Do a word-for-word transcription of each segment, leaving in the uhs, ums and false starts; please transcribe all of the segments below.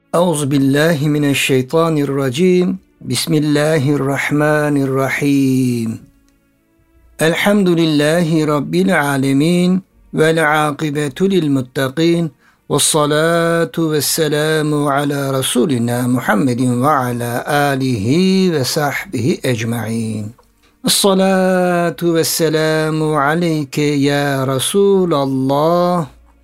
Euzubillahimineşşeytanirracim. Bismillahirrahmanirrahim. Elhamdülillahi Rabbil alemin. Vel akibetu lil muttaqin. Vessalatu vesselamu ala Resulina Muhammedin ve ala alihi ve sahbihi ecma'in. Esselatu vesselamu aleyke ya Resulallah.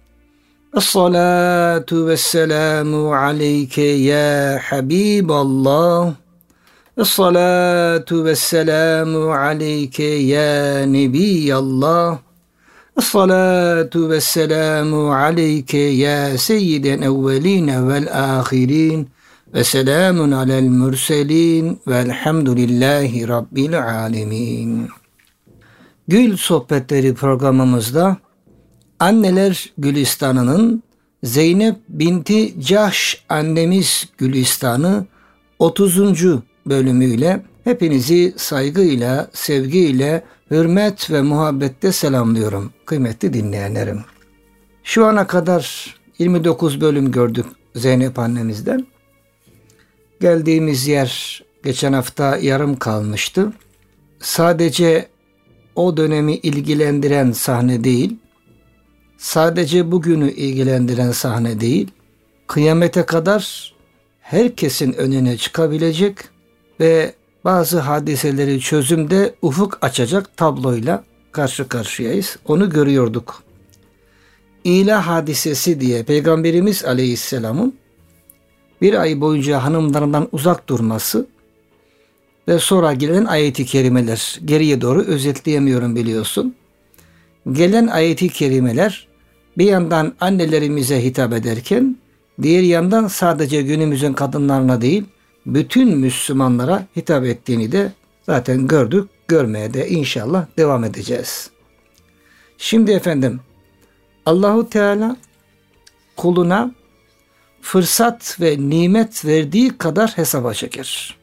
Esselatu vesselamu aleyke ya Habiballah. Esselatu vesselamu aleyke ya Nebiyallah. Esselatu vesselamu aleyke ya seyyiden evveline vel ahirin. Ve selamun alel mürselin velhamdülillahi rabbil alemin. Gül Sohbetleri programımızda Anneler Gülistanı'nın Zeynep binti Cahş annemiz Gülistanı otuzuncu bölümüyle hepinizi saygıyla, sevgiyle, hürmet ve muhabbette selamlıyorum kıymetli dinleyenlerim. Şu ana kadar yirmi dokuz bölüm gördük Zeynep annemizden. Geldiğimiz yer geçen hafta yarım kalmıştı. Sadece o dönemi ilgilendiren sahne değil, sadece bugünü ilgilendiren sahne değil, kıyamete kadar herkesin önüne çıkabilecek ve bazı hadiseleri çözümde ufuk açacak tabloyla karşı karşıyayız. Onu görüyorduk. İlah hadisesi diye Peygamberimiz Aleyhisselam'ın bir ay boyunca hanımlarından uzak durması ve sonra gelen ayet-i kerimeler, geriye doğru özetleyemiyorum biliyorsun. Gelen ayet-i kerimeler bir yandan annelerimize hitap ederken diğer yandan sadece günümüzün kadınlarına değil bütün Müslümanlara hitap ettiğini de zaten gördük, görmeye de inşallah devam edeceğiz. Şimdi efendim Allahu Teala kuluna fırsat ve nimet verdiği kadar hesaba çeker.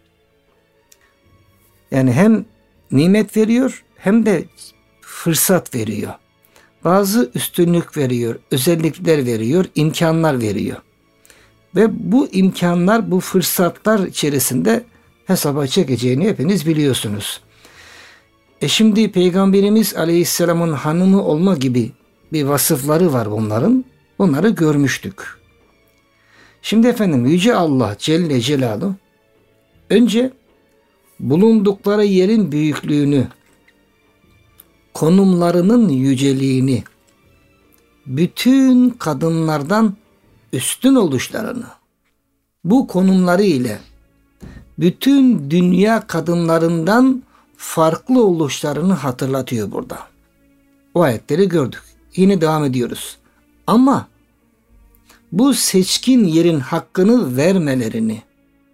Yani hem nimet veriyor hem de fırsat veriyor. Bazı üstünlük veriyor, özellikler veriyor, imkanlar veriyor. Ve bu imkanlar, bu fırsatlar içerisinde hesaba çekeceğini hepiniz biliyorsunuz. E şimdi Peygamberimiz Aleyhisselam'ın hanımı olma gibi bir vasıfları var bunların. Bunları görmüştük. Şimdi efendim Yüce Allah Celle Celaluhu önce bulundukları yerin büyüklüğünü, konumlarının yüceliğini, bütün kadınlardan üstün oluşlarını, bu konumları ile bütün dünya kadınlarından farklı oluşlarını hatırlatıyor burada. O ayetleri gördük. Yine devam ediyoruz. Ama bu seçkin yerin hakkını vermelerini,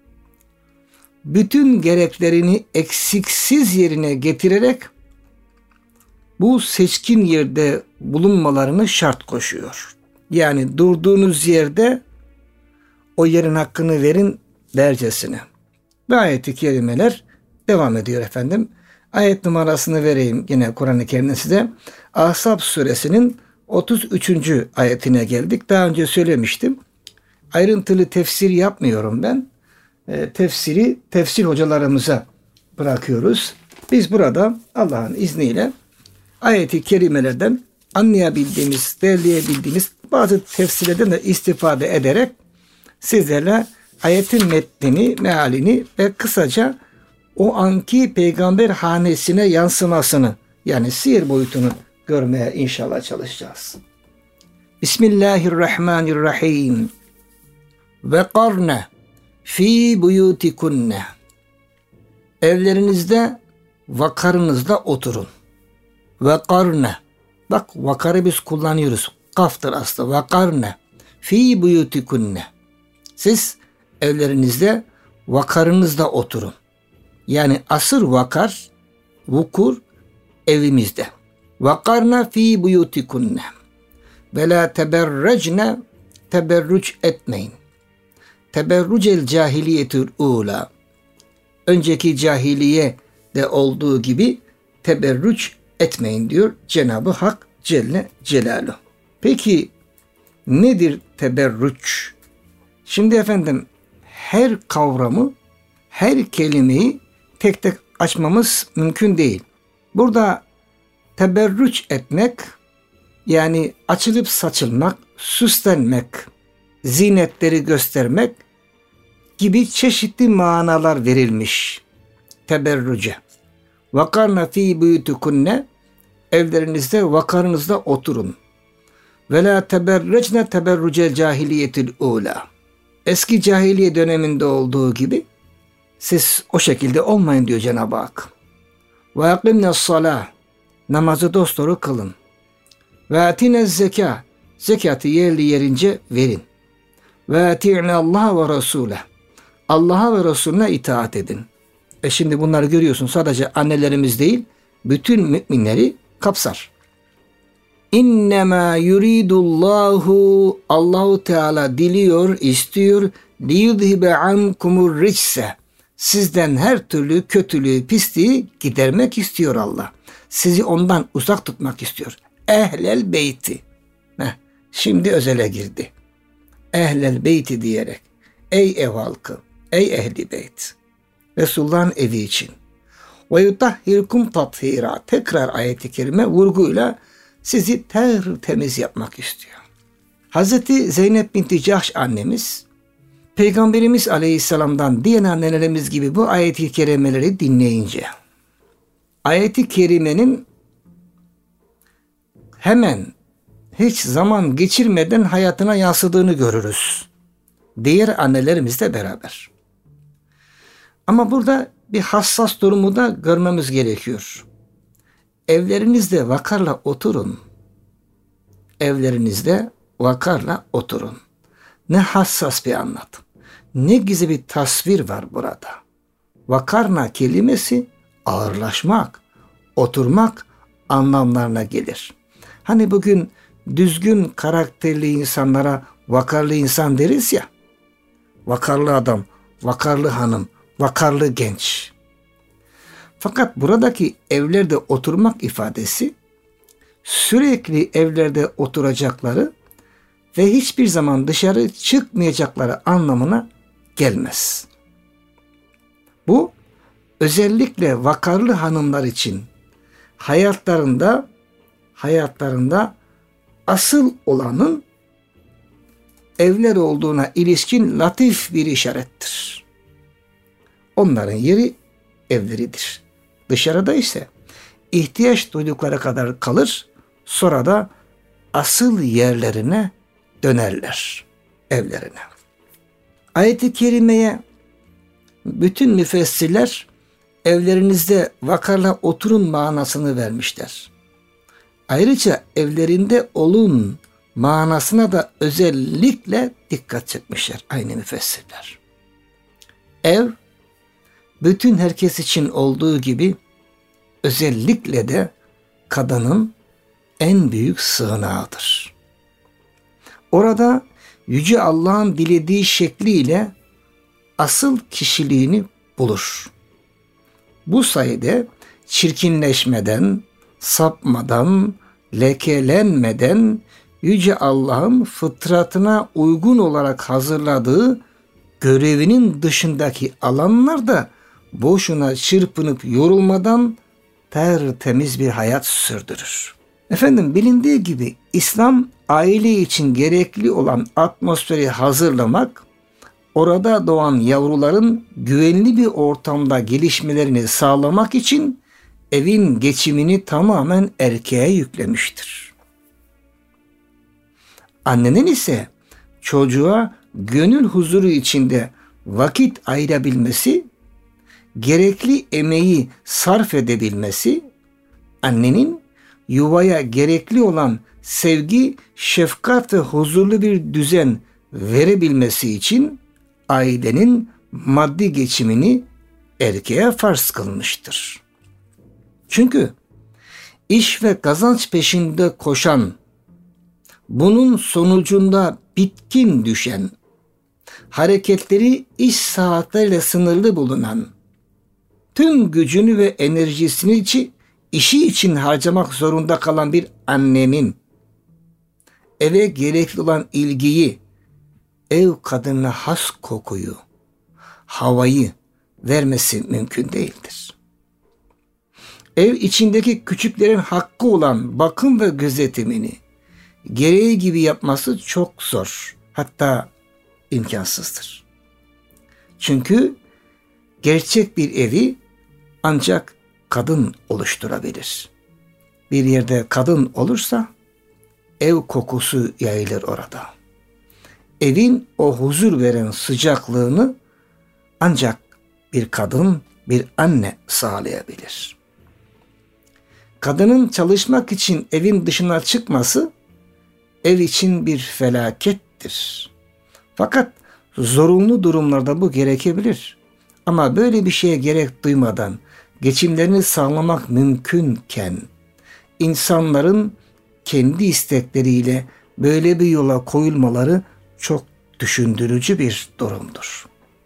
bütün gereklerini eksiksiz yerine getirerek bu seçkin yerde bulunmalarını şart koşuyor. Yani durduğunuz yerde o yerin hakkını verin dercesine. Ve ayet-i kerimeler devam ediyor efendim. Ayet numarasını vereyim yine Kur'an-ı Kerim'de size. Ahzab suresinin otuz üçüncü ayetine geldik. Daha önce söylemiştim. Ayrıntılı tefsir yapmıyorum ben. E, tefsiri tefsir hocalarımıza bırakıyoruz. Biz burada Allah'ın izniyle ayet-i kerimelerden anlayabildiğimiz, derleyebildiğimiz bazı tefsirlerden de istifade ederek sizlerle ayetin metnini, mealini ve kısaca o anki peygamber hanesine yansımasını yani sihir boyutunu görmeye inşallah çalışacağız. Bismillahirrahmanirrahim. Ve karne fi buyutikunne. Evlerinizde vakarınızda oturun. Ve karne. Bak vakarı biz kullanıyoruz. Kaftır aslında. Ve karne fi buyutikunne. Siz evlerinizde vakarınızda oturun. Yani asır vakar, vukur evimizde. Vakarna fi buyutikunne. Ve la teberrecne, teberruc etmeyin. Teberrucel cahiliyetul ula. Önceki cahiliye de olduğu gibi teberruc etmeyin diyor Cenab-ı Hak Celle Celaluhu. Peki nedir teberruc? Şimdi efendim her kavramı, her kelimeyi tek tek açmamız mümkün değil. Burada teberrüç etmek, yani açılıp saçılmak, süslenmek, zinetleri göstermek gibi çeşitli manalar verilmiş teberrüce. Vakarna fi buyutukunne, evlerinizde vakarınızda oturun. Ve la teberrecne teberrucel cahiliyetil ula. Eski cahiliye döneminde olduğu gibi siz o şekilde olmayın diyor Cenab-ı Hak. Ve akimne salah, namazı dosdoğru kılın. Ve atine zeka, zekatı yerli yerince verin. Ve ati'ne Allah ve Resuleh, Allah'a ve Resulüne itaat edin. E şimdi bunları görüyorsun, sadece annelerimiz değil, bütün müminleri kapsar. İnnemâ yuridullahu, Allahu Teala diliyor, istiyor, liyudhibe ankumur ricse, sizden her türlü kötülüğü, pisliği gidermek istiyor Allah. Sizi ondan uzak tutmak istiyor. Ehlel beyti. Heh, şimdi özele girdi. Ehlel beyti diyerek. Ey ev halkı, ey ehli beyt. Resulullah'ın evi için. Ve yutahhirkum tathira. Tekrar ayet-i kerime vurguyla sizi tertemiz yapmak istiyor. Hazreti Zeynep binti Cahş annemiz, Peygamberimiz Aleyhisselam'dan diğer annelerimiz gibi bu ayet-i kerimeleri dinleyince, ayet-i kerimenin hemen hiç zaman geçirmeden hayatına yansıdığını görürüz. Diğer annelerimizle beraber. Ama burada bir hassas durumu da görmemiz gerekiyor. Evlerinizde vakarla oturun. Evlerinizde vakarla oturun. Ne hassas bir anlatım. Ne gizli bir tasvir var burada. Vakarna kelimesi ağırlaşmak, oturmak anlamlarına gelir. Hani bugün düzgün karakterli insanlara vakarlı insan deriz ya. Vakarlı adam, vakarlı hanım, vakarlı genç. Fakat buradaki evlerde oturmak ifadesi sürekli evlerde oturacakları ve hiçbir zaman dışarı çıkmayacakları anlamına gelmez. Bu özellikle vakarlı hanımlar için hayatlarında hayatlarında asıl olanın evler olduğuna ilişkin latif bir işarettir. Onların yeri evleridir. Dışarıda ise ihtiyaç duydukları kadar kalır, sonra da asıl yerlerine dönerler, evlerine. Ayet-i kerimeye bütün müfessirler evlerinizde vakarla oturun manasını vermişler. Ayrıca evlerinde olun manasına da özellikle dikkat çekmişler aynı müfessirler. Ev, bütün herkes için olduğu gibi özellikle de kadının en büyük sığınağıdır. Orada Yüce Allah'ın dilediği şekliyle asıl kişiliğini bulur. Bu sayede çirkinleşmeden, sapmadan, lekelenmeden Yüce Allah'ın fıtratına uygun olarak hazırladığı görevinin dışındaki alanlarda boşuna çırpınıp yorulmadan tertemiz bir hayat sürdürür. Efendim bilindiği gibi İslam aile için gerekli olan atmosferi hazırlamak, orada doğan yavruların güvenli bir ortamda gelişmelerini sağlamak için evin geçimini tamamen erkeğe yüklemiştir. Annenin ise çocuğa gönül huzuru içinde vakit ayırabilmesi, gerekli emeği sarf edebilmesi, annenin yuvaya gerekli olan sevgi, şefkat ve huzurlu bir düzen verebilmesi için ailenin maddi geçimini erkeğe farz kılmıştır. Çünkü iş ve kazanç peşinde koşan, bunun sonucunda bitkin düşen, hareketleri iş saatleriyle sınırlı bulunan, tüm gücünü ve enerjisini içi, işi için harcamak zorunda kalan bir annenin eve gerekli olan ilgiyi, ev kadınına has kokuyu, havayı vermesi mümkün değildir. Ev içindeki küçüklerin hakkı olan bakım ve gözetimini gereği gibi yapması çok zor, hatta imkansızdır. Çünkü gerçek bir evi ancak kadın oluşturabilir. Bir yerde kadın olursa ev kokusu yayılır orada. Evin o huzur veren sıcaklığını ancak bir kadın, bir anne sağlayabilir. Kadının çalışmak için evin dışına çıkması ev için bir felakettir. Fakat zorunlu durumlarda bu gerekebilir. Ama böyle bir şeye gerek duymadan geçimlerini sağlamak mümkünken insanların kendi istekleriyle böyle bir yola koyulmaları çok düşündürücü bir durumdur.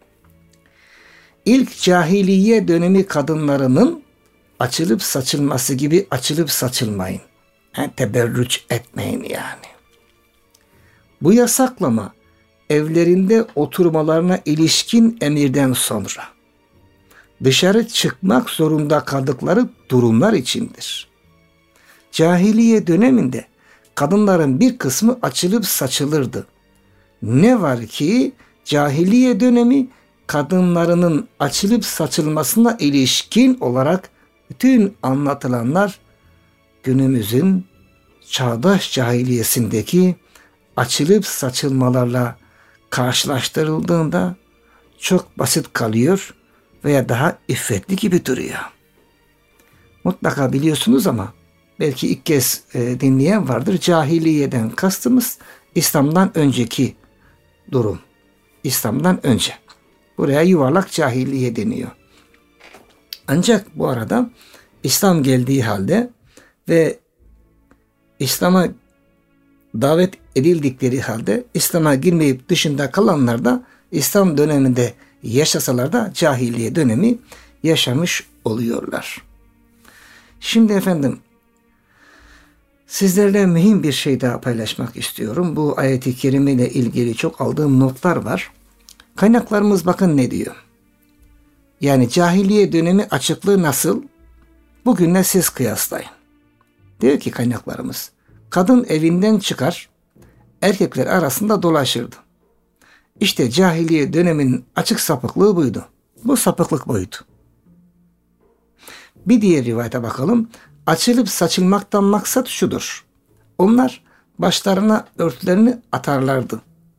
İlk cahiliye dönemi kadınlarının açılıp saçılması gibi açılıp saçılmayın. Yani teberrüç etmeyin yani. Bu yasaklama evlerinde oturmalarına ilişkin emirden sonra dışarı çıkmak zorunda kaldıkları durumlar içindir. Cahiliye döneminde kadınların bir kısmı açılıp saçılırdı. Ne var ki cahiliye dönemi kadınlarının açılıp saçılmasına ilişkin olarak bütün anlatılanlar günümüzün çağdaş cahiliyesindeki açılıp saçılmalarla karşılaştırıldığında çok basit kalıyor veya daha iffetli gibi duruyor. Mutlaka biliyorsunuz ama belki ilk kez e, dinleyen vardır. Cahiliyeden kastımız İslam'dan önceki durum. İslam'dan önce. Buraya yuvarlak cahiliye deniyor. Ancak bu arada İslam geldiği halde ve İslam'a davet edildikleri halde İslam'a girmeyip dışında kalanlar da İslam döneminde yaşasalar da cahiliye dönemi yaşamış oluyorlar. Şimdi efendim sizlerle mühim bir şey daha paylaşmak istiyorum. Bu ayet-i kerime ile ilgili çok aldığım notlar var. Kaynaklarımız bakın ne diyor. Yani cahiliye dönemi açıklığı nasıl? Bugünle siz kıyaslayın. Diyor ki kaynaklarımız, kadın evinden çıkar, erkekler arasında dolaşırdı. İşte cahiliye döneminin açık sapıklığı buydu. Bu sapıklık buydu. Bir diğer rivayete bakalım. Açılıp saçılmaktan maksat şudur. Onlar başlarına örtülerini atarlardı.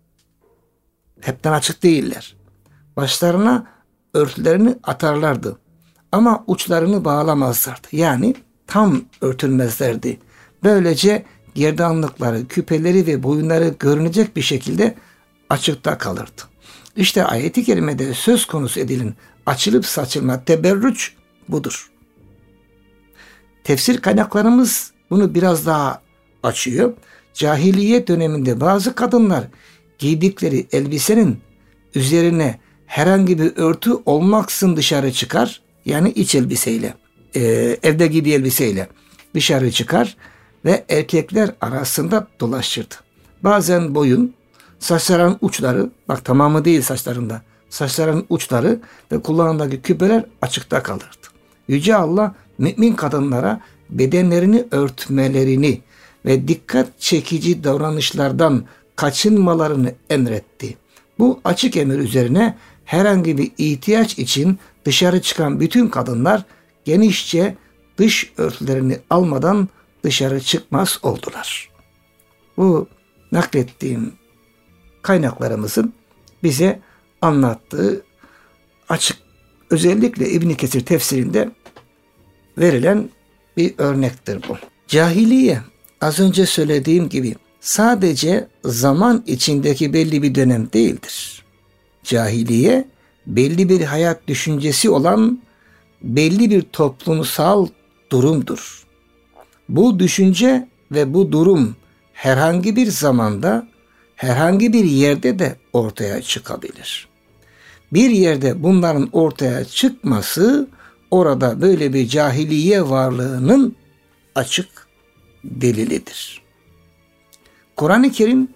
Hepten açık değiller. Başlarına örtülerini atarlardı. Ama uçlarını bağlamazlardı. Yani tam örtülmezlerdi. Böylece gerdanlıkları, küpeleri ve boyunları görünecek bir şekilde açıkta kalırdı. İşte ayet-i kerimede söz konusu edilen açılıp saçılma, teberrüç budur. Tefsir kaynaklarımız bunu biraz daha açıyor. Cahiliye döneminde bazı kadınlar giydikleri elbisenin üzerine herhangi bir örtü olmaksızın dışarı çıkar. Yani iç elbiseyle, e, evde giydiği elbiseyle dışarı çıkar ve erkekler arasında dolaşırdı. Bazen boyun, saçların uçları, bak tamamı değil saçlarında, saçların uçları ve kulağındaki küpeler açıkta kalırdı. Yüce Allah mümin kadınlara bedenlerini örtmelerini ve dikkat çekici davranışlardan kaçınmalarını emretti. Bu açık emir üzerine herhangi bir ihtiyaç için dışarı çıkan bütün kadınlar genişçe dış örtülerini almadan dışarı çıkmaz oldular. Bu naklettiğim kaynaklarımızın bize anlattığı açık, özellikle İbn Kesir tefsirinde verilen bir örnektir bu. Cahiliye, az önce söylediğim gibi sadece zaman içindeki belli bir dönem değildir. Cahiliye, belli bir hayat düşüncesi olan belli bir toplumsal durumdur. Bu düşünce ve bu durum herhangi bir zamanda, herhangi bir yerde de ortaya çıkabilir. Bir yerde bunların ortaya çıkması, orada böyle bir cahiliye varlığının açık delilidir. Kur'an-ı Kerim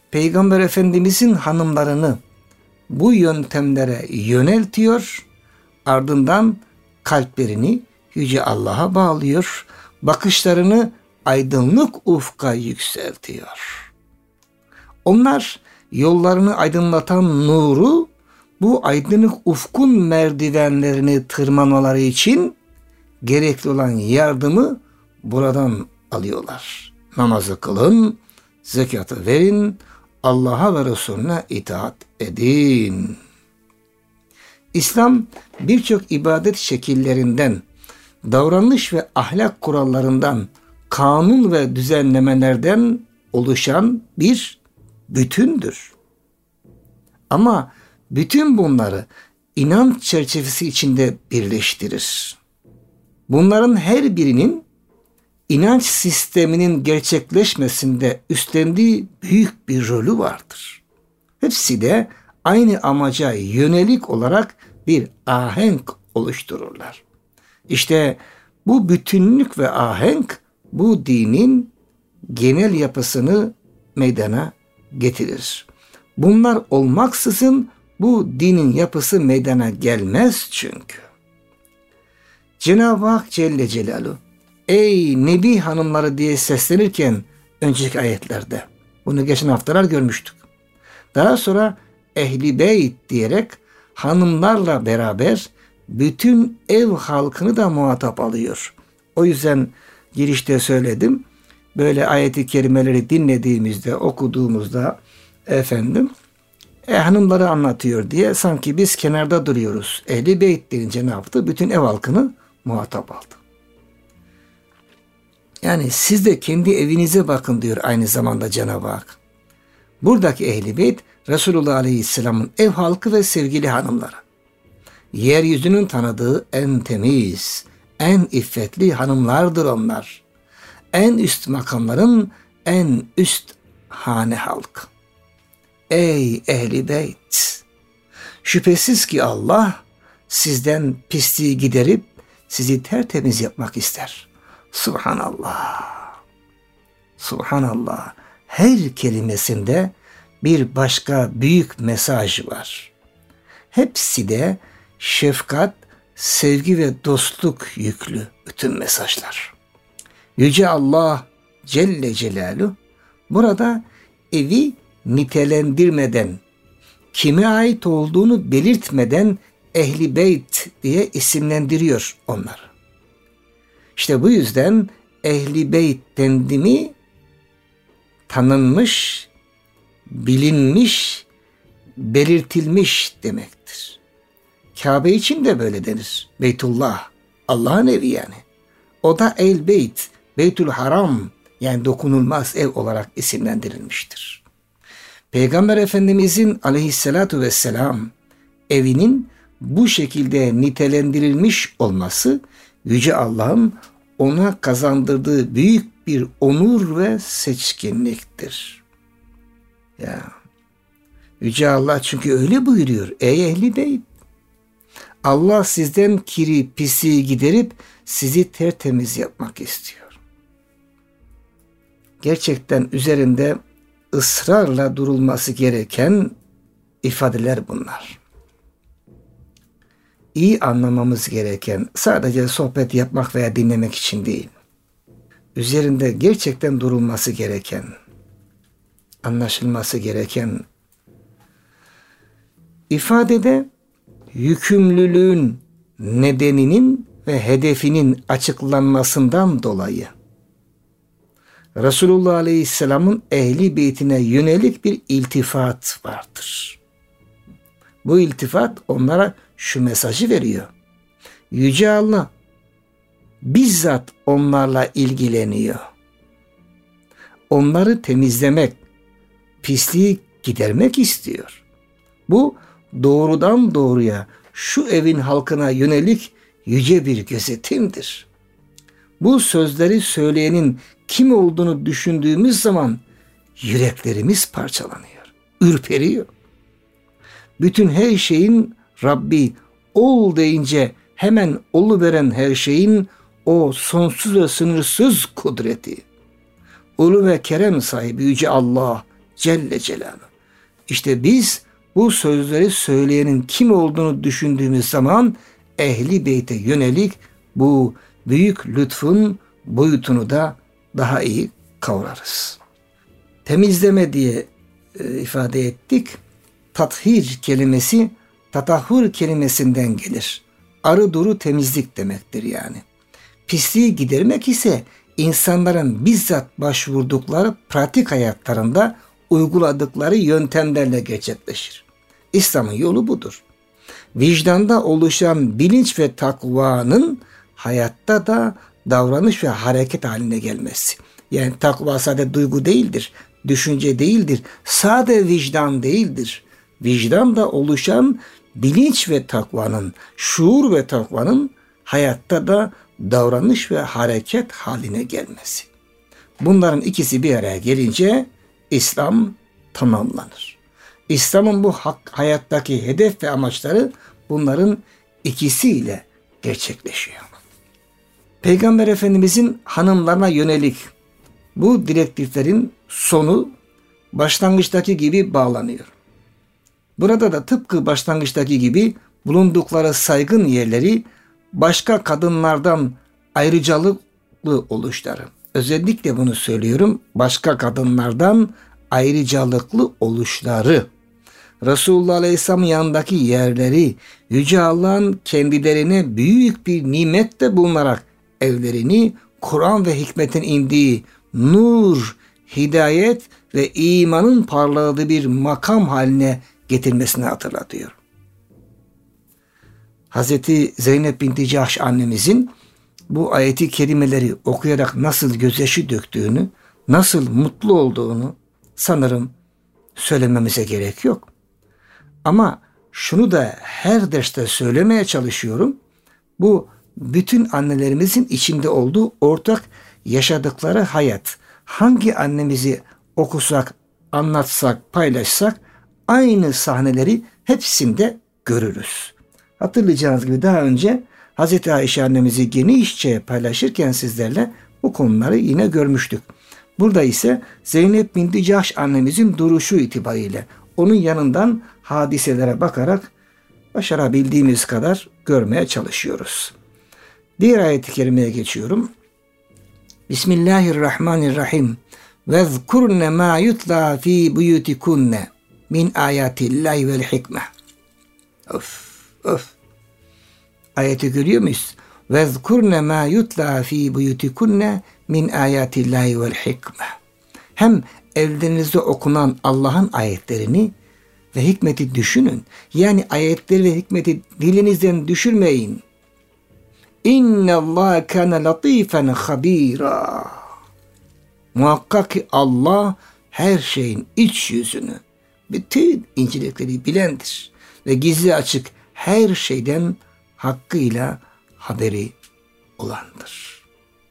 Peygamber Efendimizin hanımlarını bu yöntemlere yöneltiyor, ardından kalplerini Yüce Allah'a bağlıyor, bakışlarını aydınlık ufka yükseltiyor. Onlar yollarını aydınlatan nuru, bu aydınlık ufkun merdivenlerini tırmanmaları için gerekli olan yardımı buradan alıyorlar. Namazı kılın, zekatı verin, Allah'a ve Resulüne itaat edin. İslam birçok ibadet şekillerinden, davranış ve ahlak kurallarından, kanun ve düzenlemelerden oluşan bir bütündür. Ama bütün bunları inanç çerçevesi içinde birleştirir. Bunların her birinin inanç sisteminin gerçekleşmesinde üstlendiği büyük bir rolü vardır. Hepsi de aynı amaca yönelik olarak bir ahenk oluştururlar. İşte bu bütünlük ve ahenk bu dinin genel yapısını meydana getirir. Bunlar olmaksızın bu dinin yapısı meydana gelmez çünkü. Cenab-ı Hak Celle Celaluhu ey Nebi hanımları diye seslenirken önceki ayetlerde bunu geçen haftalar görmüştük. Daha sonra Ehli Beyt diyerek hanımlarla beraber bütün ev halkını da muhatap alıyor. O yüzden girişte söyledim. Böyle ayet-i kerimeleri dinlediğimizde, okuduğumuzda efendim e, hanımları anlatıyor diye sanki biz kenarda duruyoruz. Ehli Beyt deyince ne yaptı? Bütün ev halkını muhatap aldı. Yani siz de kendi evinize bakın diyor aynı zamanda Cenab-ı Hak. Buradaki Ehl-i Beyt Resulullah Aleyhisselam'ın ev halkı ve sevgili hanımları. Yeryüzünün tanıdığı en temiz, en iffetli hanımlardır onlar. En üst makamların en üst hane halkı. Ey Ehl-i Beyt! Şüphesiz ki Allah sizden pisliği giderip sizi tertemiz yapmak ister. Subhanallah. Subhanallah. Her kelimesinde bir başka büyük mesaj var. Hepsi de şefkat, sevgi ve dostluk yüklü bütün mesajlar. Yüce Allah Celle Celaluhu burada evi nitelendirmeden, kime ait olduğunu belirtmeden Ehli Beyt diye isimlendiriyor onları. İşte bu yüzden Ehli Beyt dendiğimi tanınmış, bilinmiş, belirtilmiş demektir. Kabe için de böyle denir. Beytullah, Allah'ın evi yani. O da El Beyt, Beytül Haram yani dokunulmaz ev olarak isimlendirilmiştir. Peygamber Efendimizin aleyhissalatu vesselam evinin bu şekilde nitelendirilmiş olması Yüce Allah'ın ona kazandırdığı büyük bir onur ve seçkinliktir. Ya Yüce Allah çünkü öyle buyuruyor. Ey Ehli Beyt! Allah sizden kiri, pisliği giderip sizi tertemiz yapmak istiyor. Gerçekten üzerinde ısrarla durulması gereken ifadeler bunlar. İyi anlamamız gereken sadece sohbet yapmak veya dinlemek için değil. Üzerinde gerçekten durulması gereken, anlaşılması gereken ifadede yükümlülüğün nedeninin ve hedefinin açıklanmasından dolayı Resulullah Aleyhisselam'ın Ehli Beytine yönelik bir iltifat vardır. Bu iltifat onlara şu mesajı veriyor. Yüce Allah bizzat onlarla ilgileniyor. Onları temizlemek, pisliği gidermek istiyor. Bu doğrudan doğruya şu evin halkına yönelik yüce bir gözetimdir. Bu sözleri söyleyenin kim olduğunu düşündüğümüz zaman yüreklerimiz parçalanıyor, ürperiyor. Bütün her şeyin Rabbi ol deyince hemen oluveren her şeyin o sonsuz ve sınırsız kudreti, ulu ve kerem sahibi Yüce Allah Celle Celaluhu. İşte biz bu sözleri söyleyenin kim olduğunu düşündüğümüz zaman Ehli Beyt'e yönelik bu büyük lütfun boyutunu da daha iyi kavrarız. Temizleme diye e, ifade ettik. Tathir kelimesi tatahhur kelimesinden gelir. Arı duru temizlik demektir yani. Pisliği gidermek ise insanların bizzat başvurdukları pratik hayatlarında uyguladıkları yöntemlerle gerçekleşir. İslam'ın yolu budur. Vicdanda oluşan bilinç ve takvanın hayatta da davranış ve hareket haline gelmesi. Yani takva sadece duygu değildir, düşünce değildir, sade vicdan değildir. Vicdanda oluşan bilinç ve takvanın, şuur ve takvanın hayatta da davranış ve hareket haline gelmesi. Bunların ikisi bir araya gelince İslam tamamlanır. İslam'ın bu hak, hayattaki hedef ve amaçları bunların ikisiyle gerçekleşiyor. Peygamber Efendimizin hanımlarına yönelik bu direktiflerin sonu başlangıçtaki gibi bağlanıyor. Burada da tıpkı başlangıçtaki gibi bulundukları saygın yerleri başka kadınlardan ayrıcalıklı oluşları. Özellikle bunu söylüyorum. Başka kadınlardan ayrıcalıklı oluşları. Resulullah Aleyhisselam'ın yanındaki yerleri Yüce Allah'ın kendilerine büyük bir nimetle bulunarak evlerini Kur'an ve hikmetin indiği nur, hidayet ve imanın parladığı bir makam haline getirmesini hatırlatıyor. Hazreti Zeynep binti Cahş annemizin bu ayeti kerimeleri okuyarak nasıl gözyaşı döktüğünü, nasıl mutlu olduğunu sanırım söylememize gerek yok. Ama şunu da her derste söylemeye çalışıyorum. Bu bütün annelerimizin içinde olduğu ortak yaşadıkları hayat. Hangi annemizi okusak, anlatsak, paylaşsak aynı sahneleri hepsinde görürüz. Hatırlayacağınız gibi daha önce Hazreti Ayşe annemizi genişçe paylaşırken sizlerle bu konuları yine görmüştük. Burada ise Zeynep binti Cahş annemizin duruşu itibariyle onun yanından hadiselere bakarak başarabildiğimiz kadar görmeye çalışıyoruz. Diğer ayet-i kerimeye geçiyorum. Bismillahirrahmanirrahim. وَذْكُرْنَ مَا يُتْلَى ف۪ي بُيُوتِكُنَّ min ayatillahi vel hikme. Of, of. Ayeti görüyor muyuz? وَذْكُرْنَ مَا يُتْلَى ف۪ي بُيُوتِكُنَّ min ayatillahi vel hikme. Hem evlerinizde okunan Allah'ın ayetlerini ve hikmeti düşünün. Yani ayetleri ve hikmeti dilinizden düşürmeyin. İnne Allah kana latifen habira. Muhakkak ki Allah her şeyin iç yüzünü, bütün incelikleri bilendir ve gizli açık her şeyden hakkıyla haberi olandır.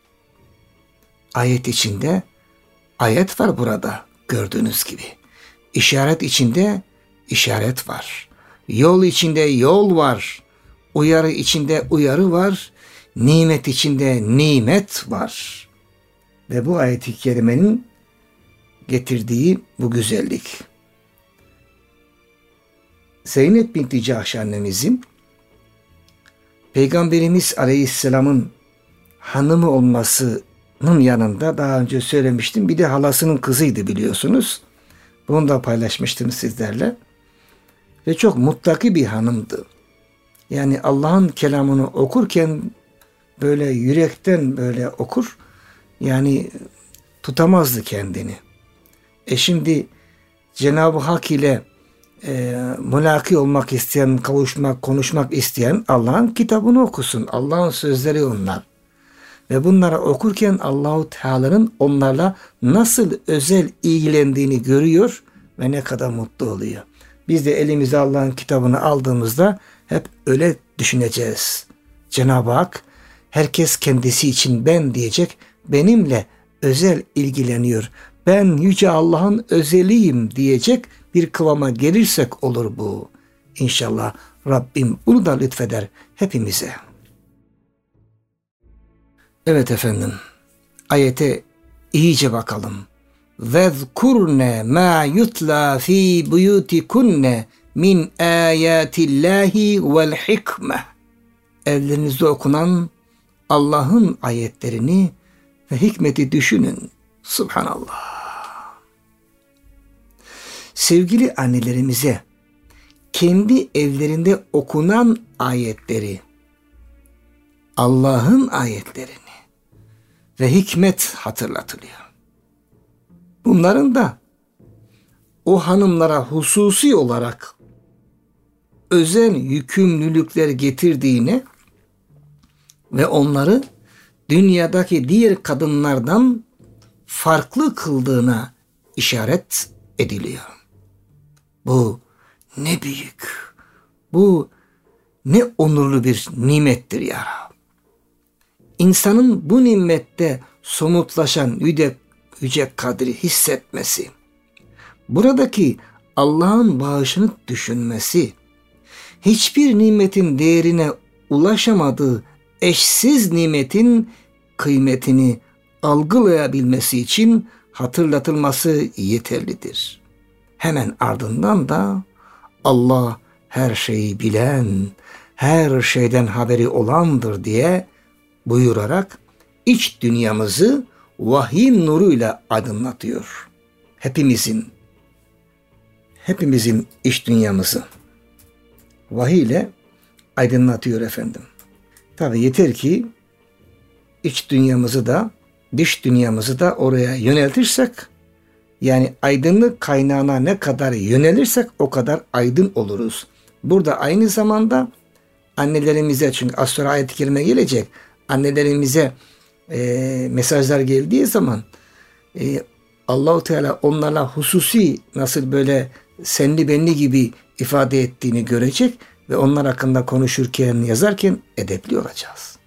Ayet içinde ayet var burada gördüğünüz gibi. İşaret içinde işaret var. Yol içinde yol var. Uyarı içinde uyarı var. Nimet içinde nimet var. Ve bu ayet-i kerimenin getirdiği bu güzellik. Zeynep binti Cahş annemizin Peygamberimiz Aleyhisselam'ın hanımı olmasının yanında daha önce söylemiştim. Bir de halasının kızıydı biliyorsunuz. Bunu da paylaşmıştım sizlerle. Ve çok muttaki bir hanımdı. Yani Allah'ın kelamını okurken böyle yürekten böyle okur. Yani tutamazdı kendini. E şimdi Cenab-ı Hak ile e, mülaki olmak isteyen, kavuşmak, konuşmak isteyen Allah'ın kitabını okusun. Allah'ın sözleri onlar. Ve bunları okurken Allahu Teala'nın onlarla nasıl özel ilgilendiğini görüyor ve ne kadar mutlu oluyor. Biz de elimize Allah'ın kitabını aldığımızda hep öyle düşüneceğiz. Cenab-ı Hak herkes kendisi için ben diyecek, benimle özel ilgileniyor. Ben Yüce Allah'ın özeliyim diyecek bir kıvama gelirsek olur bu. İnşallah Rabbim bunu da lütfeder hepimize. Evet efendim, ayete iyice bakalım. vezkurne ma yutla fi buyutikunne min ayatillahi vel hikme. Evlerinizde okunan Allah'ın ayetlerini ve hikmeti düşünün. Subhanallah. Sevgili annelerimize kendi evlerinde okunan ayetleri, Allah'ın ayetlerini ve hikmet hatırlatılıyor. Bunların da o hanımlara hususi olarak özel yükümlülükler getirdiğini ve onları dünyadaki diğer kadınlardan farklı kıldığına işaret ediliyor. Bu ne büyük, bu ne onurlu bir nimettir ya Rab. İnsanın bu nimette somutlaşan yüce, yüce kadri hissetmesi, buradaki Allah'ın bağışını düşünmesi, hiçbir nimetin değerine ulaşamadığı eşsiz nimetin kıymetini algılayabilmesi için hatırlatılması yeterlidir. Hemen ardından da Allah her şeyi bilen, her şeyden haberi olandır diye buyurarak iç dünyamızı vahyin nuruyla aydınlatıyor. Hepimizin, hepimizin iç dünyamızı vahiy ile aydınlatıyor efendim. Tabi yeter ki iç dünyamızı da dış dünyamızı da oraya yöneltirsek, yani aydınlık kaynağına ne kadar yönelirsek o kadar aydın oluruz. Burada aynı zamanda annelerimize, çünkü az sonra ayet-i kerime gelecek, annelerimize e, mesajlar geldiği zaman e, Allah-u Teala onlarla hususi nasıl böyle senli benli gibi ifade ettiğini görecek ve onlar hakkında konuşurken, yazarken edepli olacağız.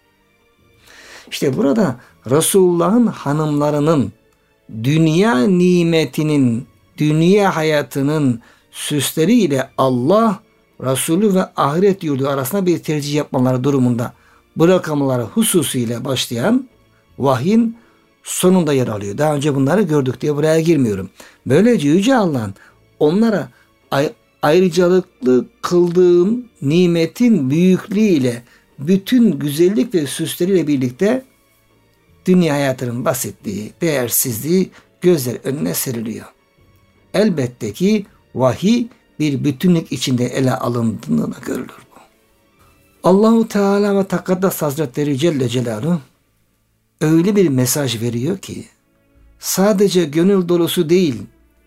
İşte burada Resulullah'ın hanımlarının dünya nimetinin, dünya hayatının süsleriyle Allah, Resulü ve ahiret yurdu arasında bir tercih yapmaları durumunda bırakamaları hususuyla başlayan vahyin sonunda yer alıyor. Daha önce bunları gördük diye buraya girmiyorum. Böylece Yüce Allah'ın onlara ay- ayrıcalıklı kıldığım nimetin büyüklüğüyle, bütün güzellik ve süsleriyle birlikte dünya hayatının basitliği, değersizliği gözler önüne seriliyor. Elbette ki vahiy bir bütünlük içinde ele alındığında görülür bu. Allahu Teala ve Tekaddes Hazretleri Celle Celaluhu öyle bir mesaj veriyor ki sadece gönül dolusu değil,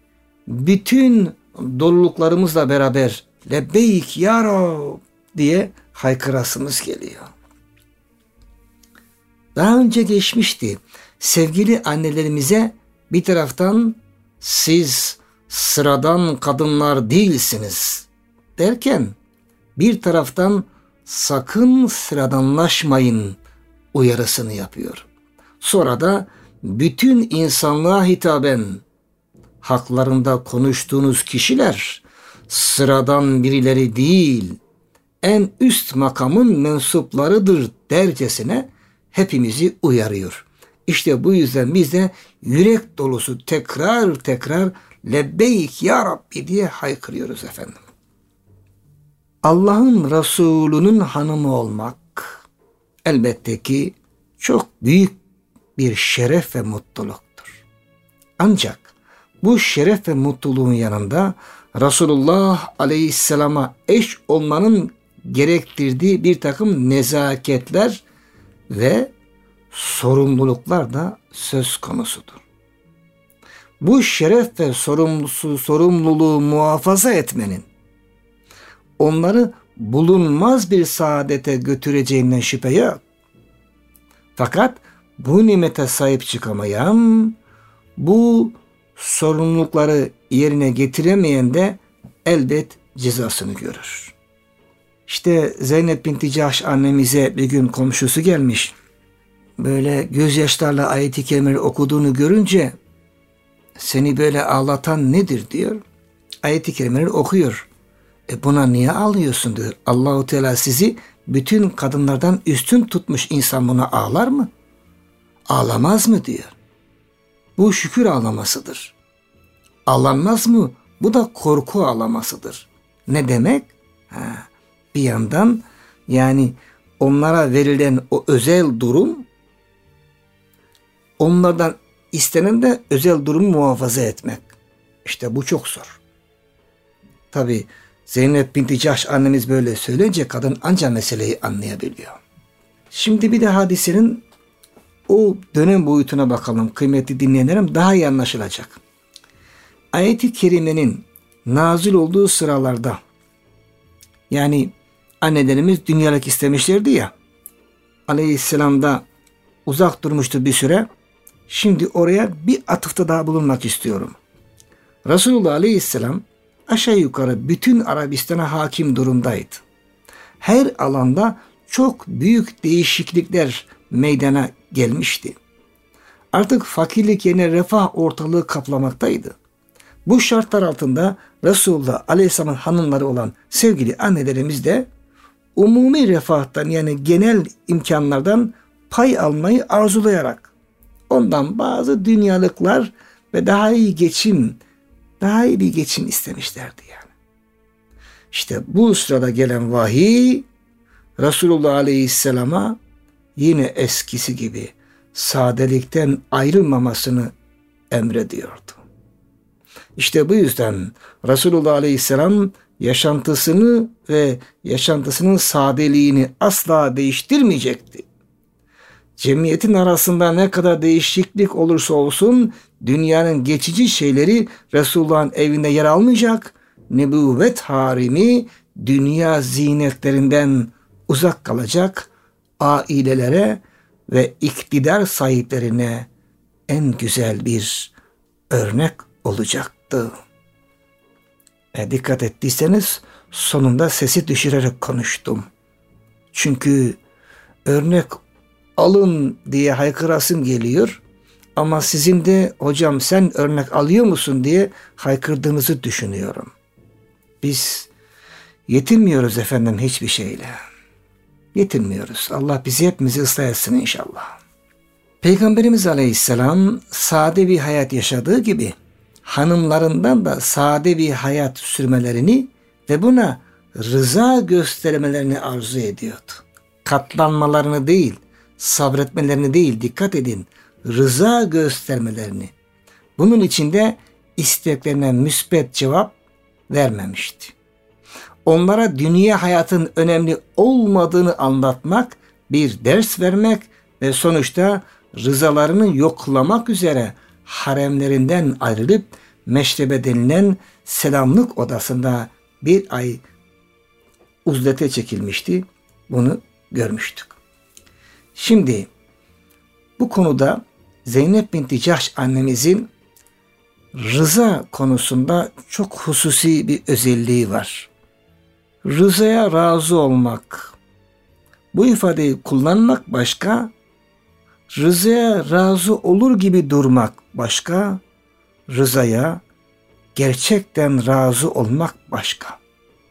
bütün doluluklarımızla beraber lebbeyk ya Rab diye haykırasımız geliyor. Daha önce geçmişti. Sevgili annelerimize bir taraftan siz sıradan kadınlar değilsiniz derken bir taraftan sakın sıradanlaşmayın uyarısını yapıyor. Sonra da bütün insanlığa hitaben haklarında konuştuğunuz kişiler sıradan birileri değil, en üst makamın mensuplarıdır dercesine hepimizi uyarıyor. İşte bu yüzden biz de yürek dolusu tekrar tekrar lebbeyk ya Rabbi diye haykırıyoruz efendim. Allah'ın Resulü'nün hanımı olmak elbette ki çok büyük bir şeref ve mutluluktur. Ancak bu şeref ve mutluluğun yanında Resulullah Aleyhisselam'a eş olmanın gerektirdiği bir takım nezaketler ve sorumluluklar da söz konusudur. Bu şeref ve sorumlusu, sorumluluğu muhafaza etmenin onları bulunmaz bir saadete götüreceğinden şüphe yok. Fakat bu nimete sahip çıkamayan, bu sorumlulukları yerine getiremeyen de elbet cezasını görür. İşte Zeynep binti Cahş annemize bir gün komşusu gelmiş. Böyle gözyaşlarla ayet-i kerimeleri okuduğunu görünce seni böyle ağlatan nedir diyor. Ayet-i kerimeleri okuyor. E buna niye ağlıyorsun diyor. Allahu Teala sizi bütün kadınlardan üstün tutmuş, insan buna ağlar mı? Ağlamaz mı diyor. Bu şükür ağlamasıdır. Ağlanmaz mı? Bu da korku ağlamasıdır. Ne demek? Ha, bir yandan yani onlara verilen o özel durum, onlardan istenen de özel durumu muhafaza etmek. İşte bu çok zor. Tabi Zeynep binti Cahş annemiz böyle söyleyince kadın anca meseleyi anlayabiliyor. Şimdi bir de hadisenin o dönem boyutuna bakalım kıymetli dinleyenlerim, daha iyi anlaşılacak. Ayet-i Kerime'nin nazil olduğu sıralarda, yani annelerimiz dünyalık istemişlerdi ya, Aleyhisselam da uzak durmuştu bir süre. Şimdi oraya bir atıfta daha bulunmak istiyorum. Resulullah Aleyhisselam aşağı yukarı bütün Arabistan'a hakim durumdaydı. Her alanda çok büyük değişiklikler meydana gelmişti. Artık fakirlik yerine refah ortalığı kaplamaktaydı. Bu şartlar altında Resulullah Aleyhisselam'ın hanımları olan sevgili annelerimiz de umumi refahtan, yani genel imkanlardan pay almayı arzulayarak ondan bazı dünyalıklar ve daha iyi geçim, daha iyi bir geçim istemişlerdi yani. İşte bu sırada gelen vahiy Resulullah Aleyhisselam'a yine eskisi gibi sadelikten ayrılmamasını emrediyordu. İşte bu yüzden Resulullah Aleyhisselam yaşantısını ve yaşantısının sadeliğini asla değiştirmeyecekti. Cemiyetin arasında ne kadar değişiklik olursa olsun dünyanın geçici şeyleri Resulullah'ın evinde yer almayacak. Nebüvvet harimi dünya zinetlerinden uzak kalacak. Ailelere ve iktidar sahiplerine en güzel bir örnek olacaktı. E, dikkat ettiyseniz sonunda sesi düşürerek konuştum. Çünkü örnek alın diye haykırasım geliyor. Ama sizin de hocam sen örnek alıyor musun diye haykırdığınızı düşünüyorum. Biz yetinmiyoruz efendim hiçbir şeyle. Yetinmiyoruz. Allah bizi hepimizi ıslah etsin inşallah. Peygamberimiz Aleyhisselam sade bir hayat yaşadığı gibi hanımlarından da sade bir hayat sürmelerini ve buna rıza göstermelerini arzu ediyordu. Katlanmalarını değil, sabretmelerini değil, dikkat edin, rıza göstermelerini. Bunun için de isteklerine müspet cevap vermemişti. Onlara dünya hayatın önemli olmadığını anlatmak, bir ders vermek ve sonuçta rızalarını yoklamak üzere haremlerinden ayrılıp meşrebe denilen selamlık odasında bir ay uzlete çekilmişti. Bunu görmüştük. Şimdi bu konuda Zeynep binti Cahş annemizin rıza konusunda çok hususi bir özelliği var. Rızaya razı olmak. Bu ifadeyi kullanmak başka, rızaya razı olur gibi durmak başka, rızaya gerçekten razı olmak başka.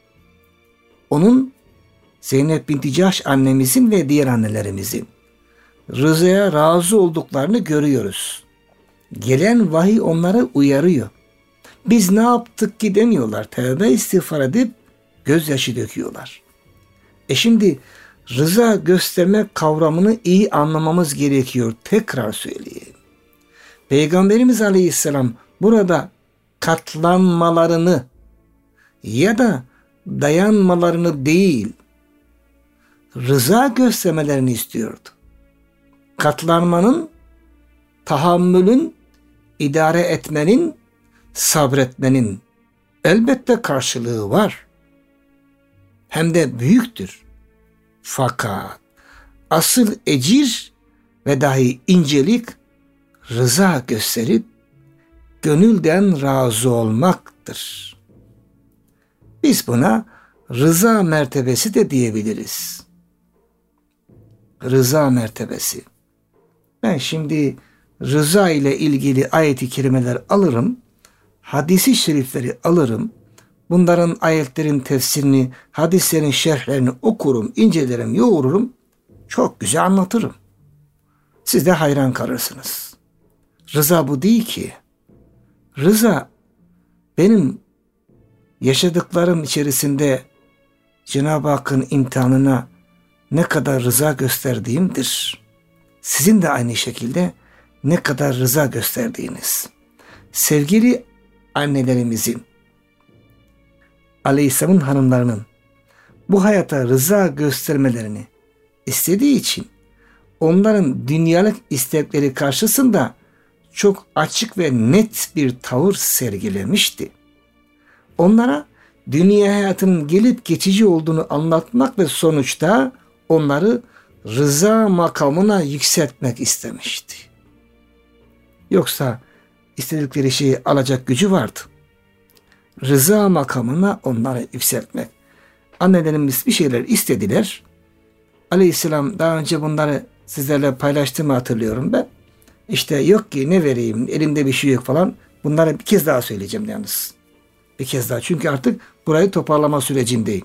Onun, Zeynep binti Cahş annemizin ve diğer annelerimizin rızaya razı olduklarını görüyoruz. Gelen vahiy onları uyarıyor. Biz ne yaptık ki demiyorlar. Tevbe istiğfar edip gözyaşı döküyorlar. E şimdi rıza göstermek kavramını iyi anlamamız gerekiyor. Tekrar söyleyeyim. Peygamberimiz Aleyhisselam burada katlanmalarını ya da dayanmalarını değil, rıza göstermelerini istiyordu. Katlanmanın, tahammülün, idare etmenin, sabretmenin elbette karşılığı var. Hem de büyüktür. Fakat asıl ecir ve dahi incelik rıza gösterip gönülden razı olmaktır. Biz buna rıza mertebesi de diyebiliriz. Rıza mertebesi. Ben şimdi rıza ile ilgili ayet-i kerimeler alırım, hadisi şerifleri alırım, bunların ayetlerin tefsirini, hadislerin şerhlerini okurum, incelerim, yoğururum, çok güzel anlatırım. Siz de hayran kalırsınız. Rıza bu değil ki. Rıza benim yaşadıklarım içerisinde Cenab-ı Hakk'ın imtihanına ne kadar rıza gösterdiğimdir. Sizin de aynı şekilde ne kadar rıza gösterdiğiniz. Sevgili annelerimizin, Aleyhisselam'ın hanımlarının bu hayata rıza göstermelerini istediği için onların dünyalık istekleri karşısında çok açık ve net bir tavır sergilemişti. Onlara dünya hayatının gelip geçici olduğunu anlatmak ve sonuçta onları rıza makamına yükseltmek istemişti. Yoksa istedikleri şeyi alacak gücü vardı. Rıza makamına onları yükseltmek. Annelerimiz bir şeyler istediler. Aleyhisselam daha önce bunları sizlerle paylaştığımı hatırlıyorum ben. İşte yok ki ne vereyim, elimde bir şey yok falan. Bunları bir kez daha söyleyeceğim yalnız. Bir kez daha. Çünkü artık burayı toparlama sürecindeyim.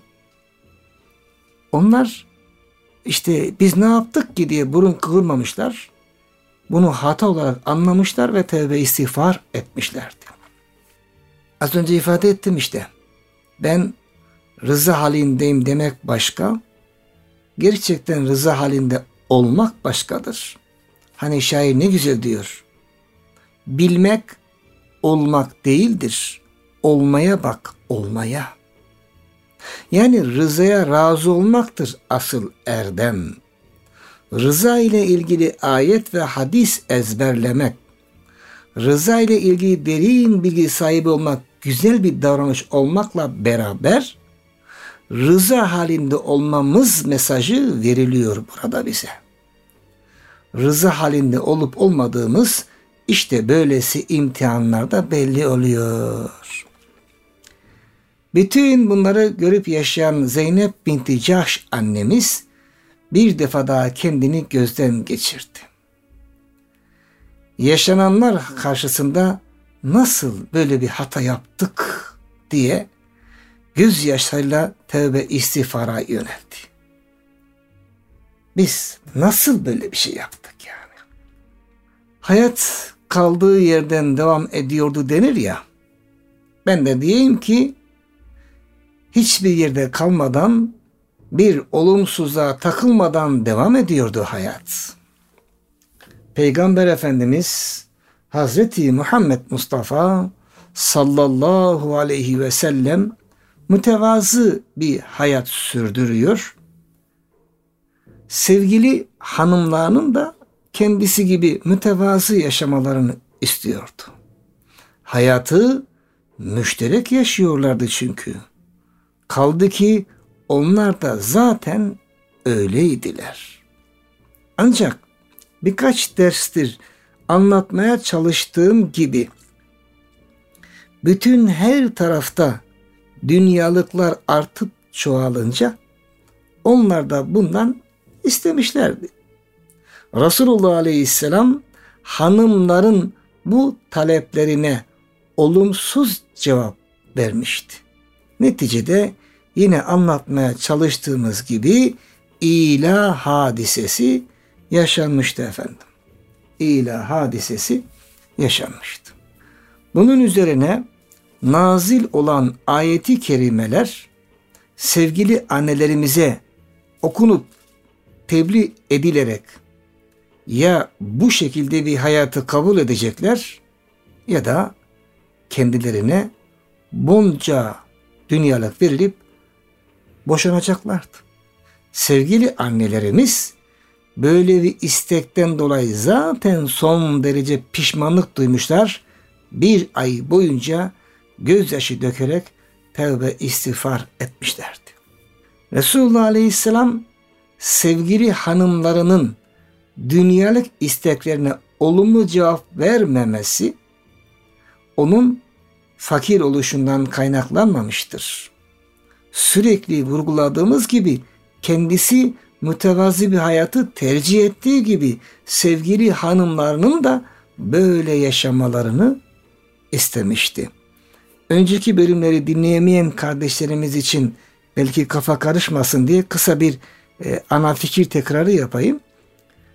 Onlar işte biz ne yaptık ki diye burun kıvırmamışlar. Bunu hata olarak anlamışlar ve tevbe istiğfar etmişlerdi. Az önce ifade ettim işte. Ben rıza halindeyim demek başka. Gerçekten rıza halinde olmak başkadır. Hani şair ne güzel diyor. Bilmek olmak değildir. Olmaya bak, olmaya. Yani rızaya razı olmaktır asıl erdem. Rıza ile ilgili ayet ve hadis ezberlemek, rıza ile ilgili derin bilgi sahibi olmak, güzel bir davranış olmakla beraber rıza halinde olmamız mesajı veriliyor burada bize. Rıza halinde olup olmadığımız işte böylesi imtihanlarda belli oluyor. Bütün bunları görüp yaşayan Zeynep binti Cahş annemiz bir defa daha kendini gözden geçirdi. Yaşananlar karşısında nasıl böyle bir hata yaptık diye gözyaşlarıyla tövbe istiğfara yöneldi. Biz nasıl böyle bir şey yaptık yani? Hayat kaldığı yerden devam ediyordu denir ya. Ben de diyeyim ki hiçbir yerde kalmadan, bir olumsuzluğa takılmadan devam ediyordu hayat. Peygamber Efendimiz Hazreti Muhammed Mustafa sallallahu aleyhi ve sellem mütevazı bir hayat sürdürüyor. Sevgili hanımlarının da kendisi gibi mütevazı yaşamalarını istiyordu. Hayatı müşterek yaşıyorlardı çünkü. Kaldı ki onlar da zaten öyleydiler. Ancak birkaç derstir anlatmaya çalıştığım gibi bütün her tarafta dünyalıklar artıp çoğalınca onlar da bundan istemişlerdi. Resulullah Aleyhisselam hanımların bu taleplerine olumsuz cevap vermişti. Neticede yine anlatmaya çalıştığımız gibi İla hadisesi yaşanmıştı efendim. İla hadisesi yaşanmıştı. Bunun üzerine nazil olan ayeti kerimeler sevgili annelerimize okunup tebliğ edilerek ya bu şekilde bir hayatı kabul edecekler ya da kendilerine bonca dünyalık verilip boşanacaklardı. Sevgili annelerimiz böyle bir istekten dolayı zaten son derece pişmanlık duymuşlar. Bir ay boyunca gözyaşı dökerek tevbe istiğfar etmişlerdi. Resulullah Aleyhisselam sevgili hanımlarının dünyalık isteklerine olumlu cevap vermemesi onun fakir oluşundan kaynaklanmamıştır. Sürekli vurguladığımız gibi kendisi mütevazi bir hayatı tercih ettiği gibi sevgili hanımlarının da böyle yaşamalarını istemişti. Önceki bölümleri dinleyemeyen kardeşlerimiz için belki kafa karışmasın diye kısa bir e, ana fikir tekrarı yapayım.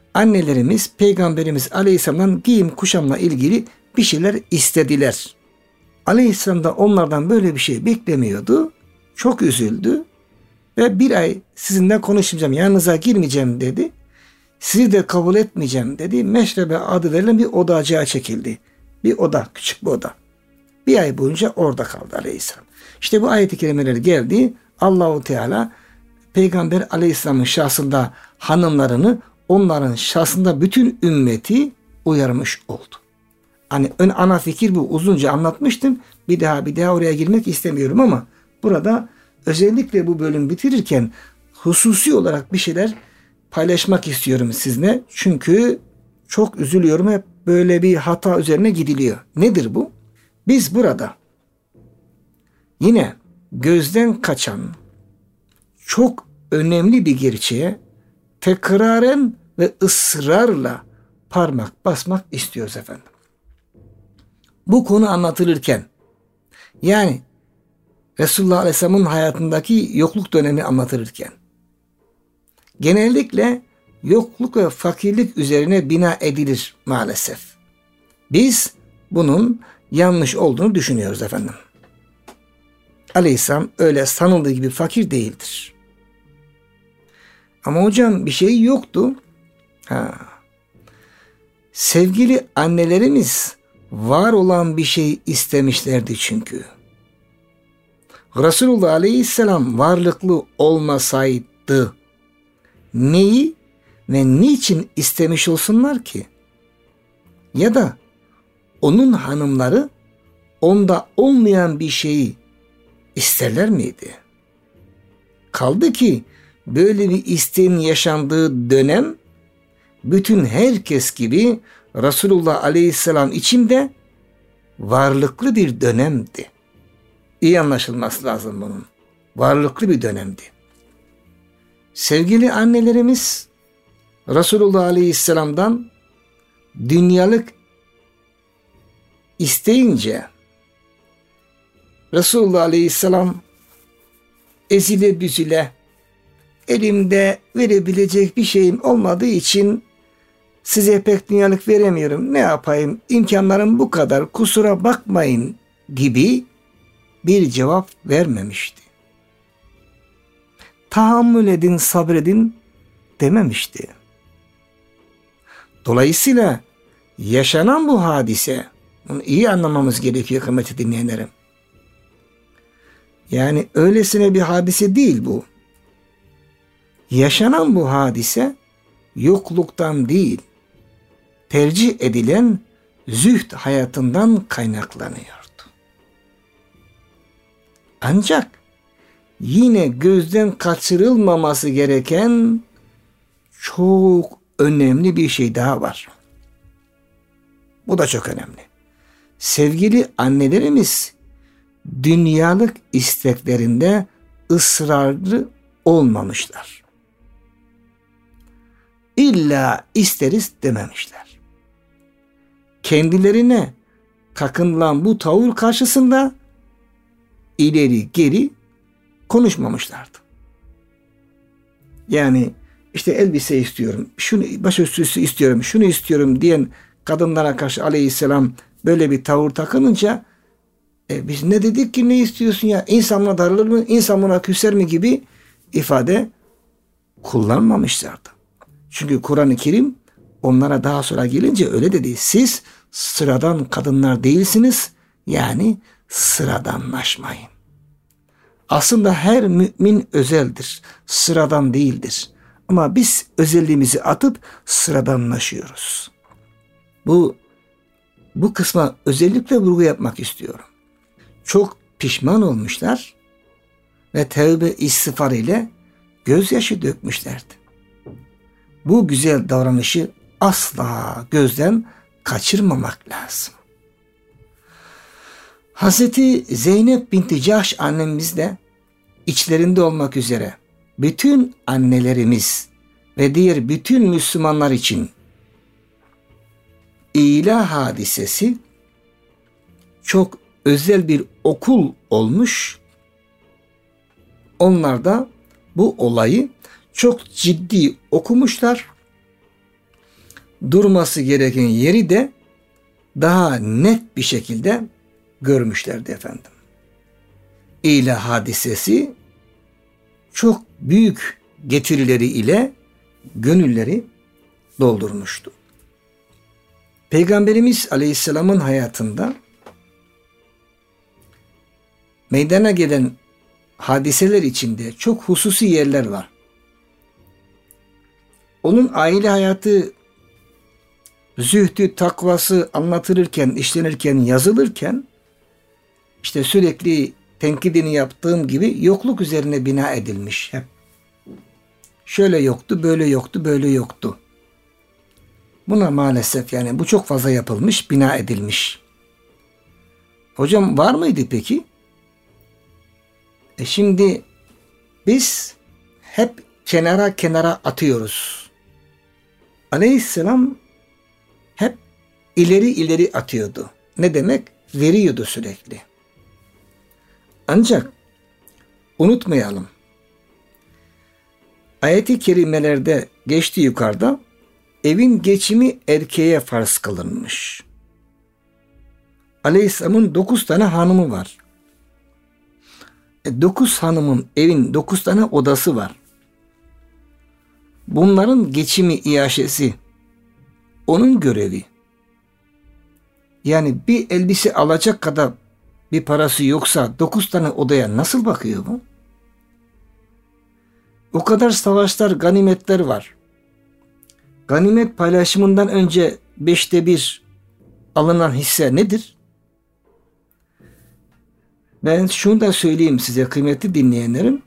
annelerimiz Peygamberimiz Aleyhisselam'dan giyim kuşamla ilgili bir şeyler istediler. Aleyhisselam da onlardan böyle bir şey beklemiyordu. Çok üzüldü ve bir ay sizinle konuşmayacağım, yanınıza girmeyeceğim dedi. Sizi de kabul etmeyeceğim dedi. Meşrebe adı verilen bir odacığa çekildi. Bir oda, küçük bir oda. Bir ay boyunca orada kaldı Aleyhisselam. İşte bu ayet-i kerimeler geldi. Allahu Teala Peygamber Aleyhisselam'ın şahsında hanımlarını, onların şahsında bütün ümmeti uyarmış oldu. Hani ön ana fikir bu, uzunca anlatmıştım. Bir daha bir daha oraya girmek istemiyorum ama burada özellikle bu bölüm bitirirken hususi olarak bir şeyler paylaşmak istiyorum sizinle. Çünkü çok üzülüyorum, hep böyle bir hata üzerine gidiliyor. Nedir bu? Biz burada yine gözden kaçan çok önemli bir gerçeğe tekraren ve ısrarla parmak basmak istiyoruz efendim. Bu konu anlatılırken, yani Resulullah Aleyhisselam'ın hayatındaki yokluk dönemi anlatılırken, genellikle yokluk ve fakirlik üzerine bina edilir maalesef. Biz bunun yanlış olduğunu düşünüyoruz efendim. Aleyhisselam öyle sanıldığı gibi fakir değildir. Ama hocam bir şey yoktu. Ha. Sevgili annelerimiz var olan bir şey istemişlerdi çünkü. Resulullah Aleyhisselam varlıklı olmasaydı neyi ve niçin istemiş olsunlar ki? Ya da onun hanımları onda olmayan bir şeyi isterler miydi? Kaldı ki böyle bir isteğin yaşandığı dönem bütün herkes gibi Resulullah Aleyhisselam için de varlıklı bir dönemdi. İyi anlaşılması lazım bunun. Varlıklı bir dönemdi. Sevgili annelerimiz Resulullah Aleyhisselam'dan dünyalık isteyince Resulullah Aleyhisselam ezile büzüle elimde verebilecek bir şeyim olmadığı için size pek dünyalık veremiyorum. Ne yapayım? İmkanlarım bu kadar. Kusura bakmayın gibi bir cevap vermemişti. Tahammül edin, sabredin dememişti. Dolayısıyla yaşanan bu hadise, bunu iyi anlamamız gerekiyor kıymetli dinleyenlerim. Yani öylesine bir hadise değil bu. Yaşanan bu hadise yokluktan değil, tercih edilen zühd hayatından kaynaklanıyordu. Ancak yine gözden kaçırılmaması gereken çok önemli bir şey daha var. Bu da çok önemli. Sevgili annelerimiz dünyalık isteklerinde ısrarlı olmamışlar. İlla isteriz dememişler. Kendilerine takınılan bu tavır karşısında ileri geri konuşmamışlardı. Yani işte elbise istiyorum, şunu başörtüsü istiyorum, şunu istiyorum diyen kadınlara karşı Aleyhisselam böyle bir tavır takınınca e, biz ne dedik ki, ne istiyorsun ya, insan buna darılır mı, insan buna küser mi gibi ifade kullanmamışlardı. Çünkü Kur'an-ı Kerim onlara daha sonra gelince öyle dedi. Siz sıradan kadınlar değilsiniz. Yani sıradanlaşmayın. Aslında her mümin özeldir. Sıradan değildir. Ama biz özelliğimizi atıp sıradanlaşıyoruz. Bu bu kısma özellikle vurgu yapmak istiyorum. Çok pişman olmuşlar ve tevbe istiğfar ile gözyaşı dökmüşlerdi. Bu güzel davranışı asla gözden kaçırmamak lazım. Hazreti Zeynep binti Cahş annemiz de içlerinde olmak üzere bütün annelerimiz ve diğer bütün Müslümanlar için İlah hadisesi çok özel bir okul olmuş. Onlar da bu olayı çok ciddi okumuşlar durması gereken yeri de daha net bir şekilde görmüşlerdi efendim. İlah hadisesi çok büyük getirileri ile gönülleri doldurmuştu. Peygamberimiz Aleyhisselam'ın hayatında meydana gelen hadiseler içinde çok hususi yerler var. Onun aile hayatı, zühdü, takvası anlatılırken, işlenirken, yazılırken işte sürekli tenkidini yaptığım gibi yokluk üzerine bina edilmiş hep. Şöyle yoktu, böyle yoktu, böyle yoktu. Buna maalesef yani bu çok fazla yapılmış, bina edilmiş. Hocam var mıydı peki? E şimdi biz hep kenara kenara atıyoruz. Aleyhisselam hep ileri ileri atıyordu. Ne demek? Veriyordu sürekli. Ancak unutmayalım. Ayet-i kerimelerde geçti yukarıda, evin geçimi erkeğe farz kılınmış. Aleyhisselam'ın dokuz tane hanımı var. E, dokuz hanımın evin dokuz tane odası var. Bunların geçimi, iaşesi onun görevi. Yani bir elbise alacak kadar bir parası yoksa dokuz tane odaya nasıl bakıyor bu? O kadar savaşlar, ganimetler var. Ganimet paylaşımından önce beşte bir alınan hisse nedir? Ben şunu da söyleyeyim size kıymetli dinleyenlerim.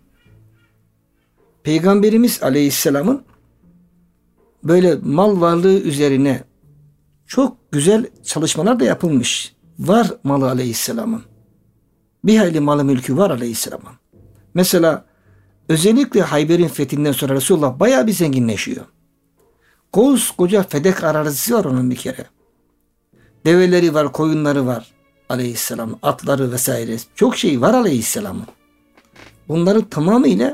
Peygamberimiz Aleyhisselam'ın böyle mal varlığı üzerine çok güzel çalışmalar da yapılmış. Var malı Aleyhisselam'ın. Bir hayli malı mülkü var Aleyhisselam'ın. Mesela özellikle Hayber'in fethinden sonra Resulullah bayağı bir zenginleşiyor. Koskoca fedek arazisi var onun bir kere. Develeri var, koyunları var Aleyhisselam, atları vesaire. Çok şey var Aleyhisselam'ın. Bunları tamamıyla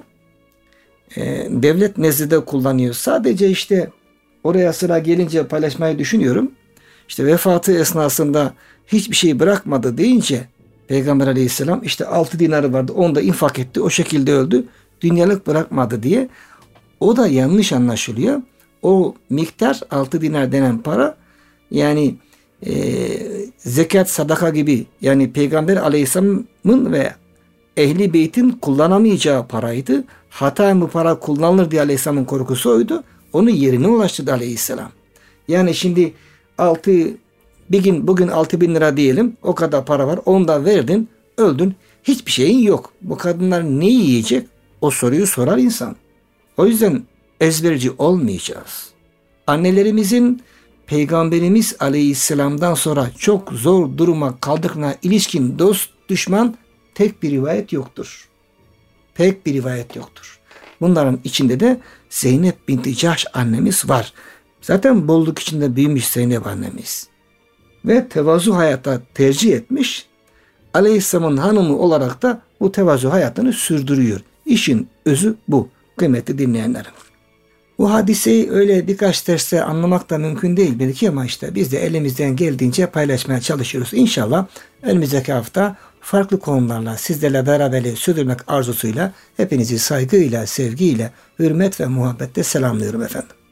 e, devlet nezdinde kullanıyor. Sadece işte oraya sıra gelince paylaşmayı düşünüyorum. İşte vefatı esnasında hiçbir şey bırakmadı deyince Peygamber Aleyhisselam işte altı dinarı vardı. Onu da infak etti. O şekilde öldü. Dünyalık bırakmadı diye. O da yanlış anlaşılıyor. O miktar altı dinar denen para yani e, zekat, sadaka gibi yani Peygamber Aleyhisselam'ın ve Ehli Beyt'in kullanamayacağı paraydı. Hata mı para kullanılır diye Aleyhisselam'ın korkusu oydu. Onu yerine ulaştırdı Aleyhisselam. Yani şimdi altı bir gün bugün altı bin lira diyelim. O kadar para var. Onu da verdin. Öldün. Hiçbir şeyin yok. Bu kadınlar ne yiyecek? O soruyu sorar insan. O yüzden ezberci olmayacağız. Annelerimizin Peygamberimiz Aleyhisselam'dan sonra çok zor duruma kaldıklarına ilişkin dost düşman tek bir rivayet yoktur. Pek bir rivayet yoktur. Bunların içinde de Zeynep binti Cahş annemiz var. Zaten bolluk içinde büyümüş Zeynep annemiz. Ve tevazu hayata tercih etmiş. Aleyhisselam'ın hanımı olarak da bu tevazu hayatını sürdürüyor. İşin özü bu. Kıymetli dinleyenlerim. Bu hadiseyi öyle birkaç derste anlamak da mümkün değil belki ama işte biz de elimizden geldiğince paylaşmaya çalışıyoruz. İnşallah önümüzdeki hafta farklı konularla sizlerle beraber sürdürmek arzusuyla hepinizi saygıyla, sevgiyle, hürmet ve muhabbetle selamlıyorum efendim.